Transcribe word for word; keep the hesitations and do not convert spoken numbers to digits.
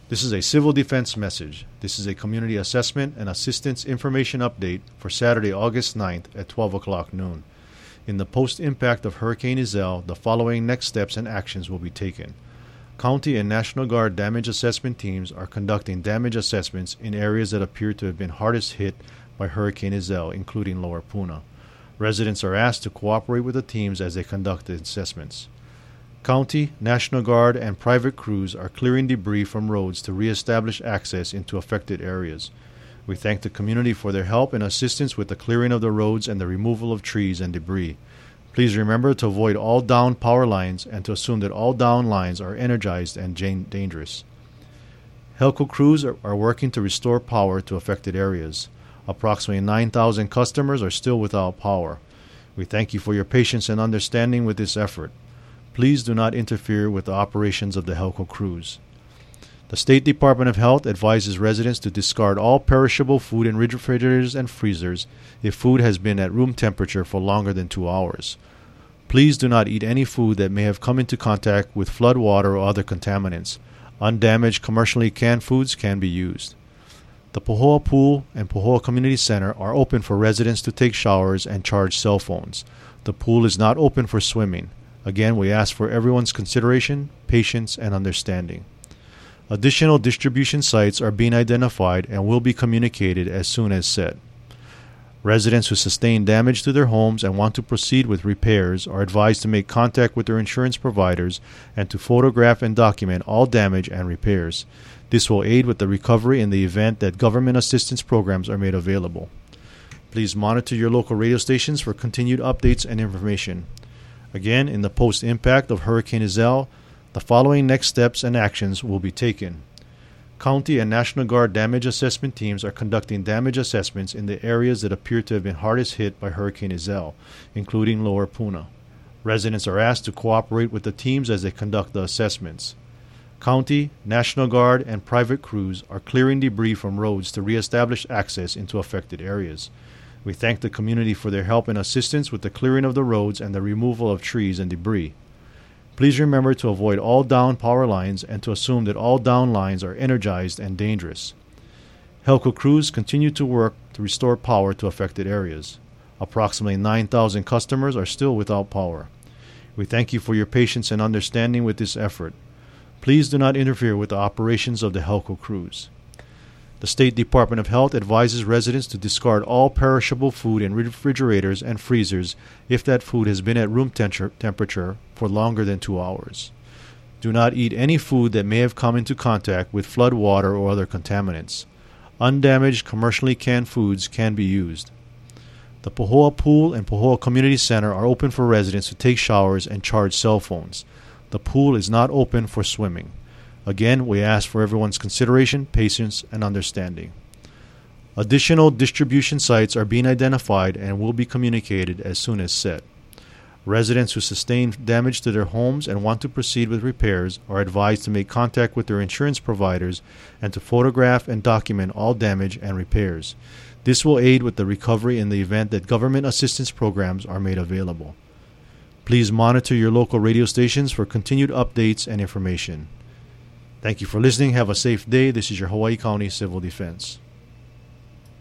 This is a civil defense message. This is a community assessment and assistance information update for Saturday, August ninth at twelve o'clock noon. In the post-impact of Hurricane Iselle, the following next steps and actions will be taken. County and National Guard damage assessment teams are conducting damage assessments in areas that appear to have been hardest hit by Hurricane Iselle, including Lower Puna. Residents are asked to cooperate with the teams as they conduct the assessments. County, National Guard, and private crews are clearing debris from roads to reestablish access into affected areas. We thank the community for their help and assistance with the clearing of the roads and the removal of trees and debris. Please remember to avoid all down power lines and to assume that all down lines are energized and dangerous. Helco crews are, are working to restore power to affected areas. Approximately nine thousand customers are still without power. We thank you for your patience and understanding with this effort. Please do not interfere with the operations of the Helco crews. The State Department of Health advises residents to discard all perishable food in refrigerators and freezers if food has been at room temperature for longer than two hours. Please do not eat any food that may have come into contact with flood water or other contaminants. Undamaged commercially canned foods can be used. The Pohoa Pool and Pohoa Community Center are open for residents to take showers and charge cell phones. The pool is not open for swimming. Again, we ask for everyone's consideration, patience, and understanding. Additional distribution sites are being identified and will be communicated as soon as set. Residents who sustain damage to their homes and want to proceed with repairs are advised to make contact with their insurance providers and to photograph and document all damage and repairs. This will aid with the recovery in the event that government assistance programs are made available. Please monitor your local radio stations for continued updates and information. Again, in the post-impact of Hurricane Iselle, the following next steps and actions will be taken. County and National Guard damage assessment teams are conducting damage assessments in the areas that appear to have been hardest hit by Hurricane Iselle, including Lower Puna. Residents are asked to cooperate with the teams as they conduct the assessments. County, National Guard, and private crews are clearing debris from roads to reestablish access into affected areas. We thank the community for their help and assistance with the clearing of the roads and the removal of trees and debris. Please remember to avoid all down power lines and to assume that all down lines are energized and dangerous. Helco crews continue to work to restore power to affected areas. Approximately nine thousand customers are still without power. We thank you for your patience and understanding with this effort. Please do not interfere with the operations of the Helco crews. The State Department of Health advises residents to discard all perishable food in refrigerators and freezers if that food has been at room temperature temperature for longer than two hours. Do not eat any food that may have come into contact with flood water or other contaminants. Undamaged commercially canned foods can be used. The Pohoa Pool and Pohoa Community Center are open for residents to take showers and charge cell phones. The pool is not open for swimming. Again, we ask for everyone's consideration, patience, and understanding. Additional distribution sites are being identified and will be communicated as soon as set. Residents who sustain damage to their homes and want to proceed with repairs are advised to make contact with their insurance providers and to photograph and document all damage and repairs. This will aid with the recovery in the event that government assistance programs are made available. Please monitor your local radio stations for continued updates and information. Thank you for listening. Have a safe day. This is your Hawaii County Civil Defense.